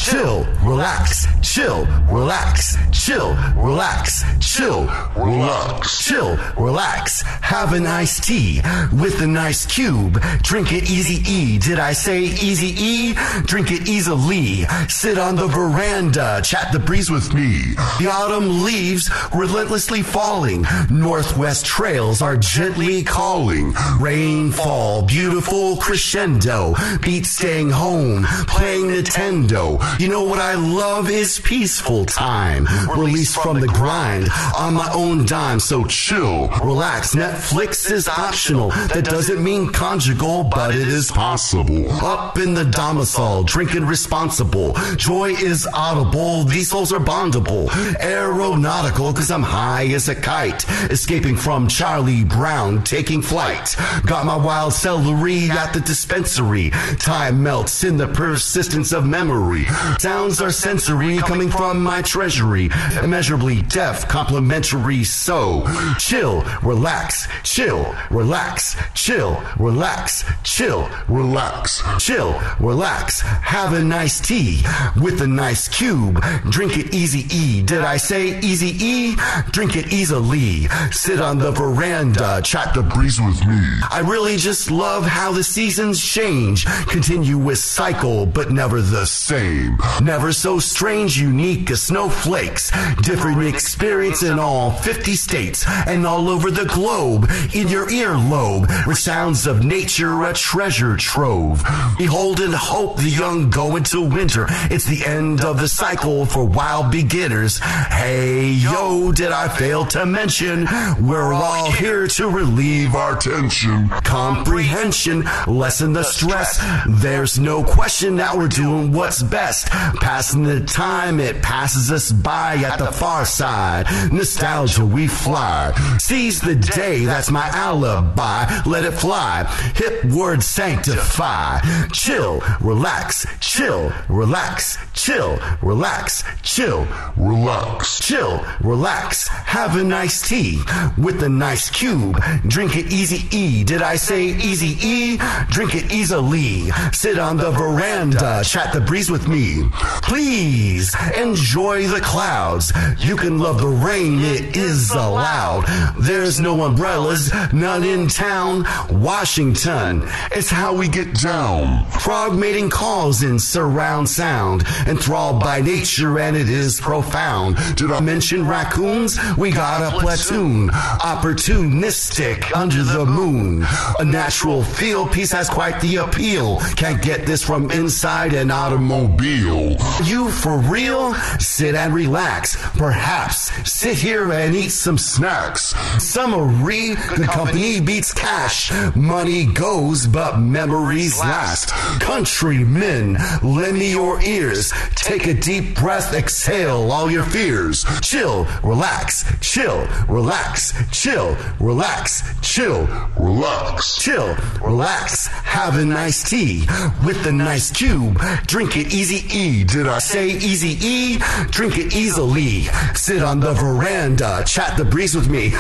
chill, relax, chill, relax, chill, relax, chill, relax, chill, relax. Have an iced tea with a nice cube. Drink it easy-e. Did I say easy-e? Drink it easily. Sit on the veranda, chat the breeze with me. The autumn leaves relentlessly falling. Northwest trails are gently calling. Rainfall, beautiful crescendo. Beats staying home, playing Nintendo. You know what I love is peaceful time. Released from the grind on my own dime. So chill, relax. Netflix is optional. That doesn't mean conjugal, but it is possible. Up in the domicile, drinking responsible. Joy is audible. These souls are bondable. Aeronautical, cause I'm high as a kite. Escaping from Charlie Brown, taking flight. Got my wild celery at the dispensary. Time melts in the persistence of memory. Sounds are sensory coming from my treasury. Immeasurably deaf, complimentary. So chill, relax, chill, relax, chill, relax, chill, relax, chill, relax. Have a nice tea with a nice cube. Drink it easy-e. Did I say easy-e? Drink it easily. Sit on the veranda, chat the breeze with me. I really just love how the seasons change. Continuous cycle, but never the same. Never so strange, unique as snowflakes. Different experience in all 50 states and all over the globe. In your earlobe, where sounds of nature a treasure trove. Behold and hope the young go into winter. It's the end of the cycle for wild beginners. Hey, yo, did I fail to mention we're all here to relieve our tension. Comprehension, lessen the stress. There's no question that we're doing what's best. Passing the time, it passes us by at the far side. Nostalgia, we fly. Seize the day, that's my alibi. Let it fly. Hip word sanctify. Chill, relax, chill, relax, chill, relax, chill, relax, chill, relax. Have a nice tea with a nice cube. Drink it easy-e. Did I say easy-e? Drink it easily. Sit on the veranda, chat the breeze with me. Please enjoy the clouds. You can love the rain, it is allowed. There's no umbrellas, none in town. Washington, it's how we get down. Frog mating calls in surround sound. Enthralled by nature and it is profound. Did I mention raccoons? We got a platoon. Opportunistic under the moon. A natural feel, peace has quite the appeal. Can't get this from inside an automobile. You for real? Sit and relax. Perhaps sit here and eat some snacks. Summary, the company beats cash. Money goes, but memories last. Countrymen, lend me your ears. Take a deep breath, exhale all your fears. Chill, relax, chill, relax, chill, relax, chill, relax, chill, relax. Have a nice tea with a nice cube. Drink it easy-e. Did I say easy-e? Drink it easily. Sit on the veranda, chat the breeze with me.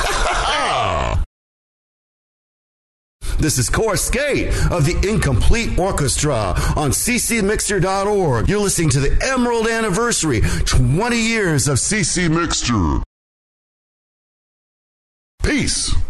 This is Corskate of the Incomplete Orchestra on ccmixter.org. You're listening to the Emerald Anniversary, 20 years of CC Mixter. Peace.